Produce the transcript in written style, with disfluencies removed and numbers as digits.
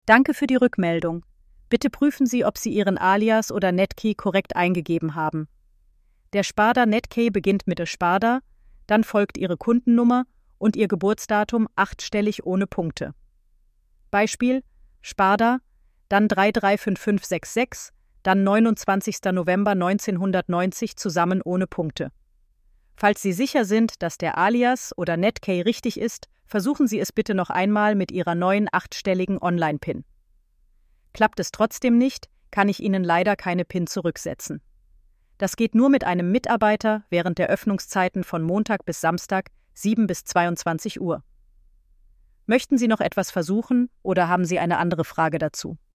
Danke für die Rückmeldung. Bitte prüfen Sie, ob Sie Ihren Alias oder Netkey korrekt eingegeben haben. Der Sparda Netkey beginnt mit Sparda, dann folgt Ihre Kundennummer und Ihr Geburtsdatum 8-stellig ohne Punkte. Beispiel: Sparda, dann 335566, dann 29. November 1990 zusammen ohne Punkte. Falls Sie sicher sind, dass der Alias oder Netkey richtig ist, versuchen Sie es bitte noch einmal mit Ihrer neuen 8-stelligen Online-PIN. Klappt es trotzdem nicht, kann ich Ihnen leider keine PIN zurücksetzen. Das geht nur mit einem Mitarbeiter während der Öffnungszeiten von Montag bis Samstag, 7 bis 22 Uhr. Möchten Sie noch etwas versuchen oder haben Sie eine andere Frage dazu?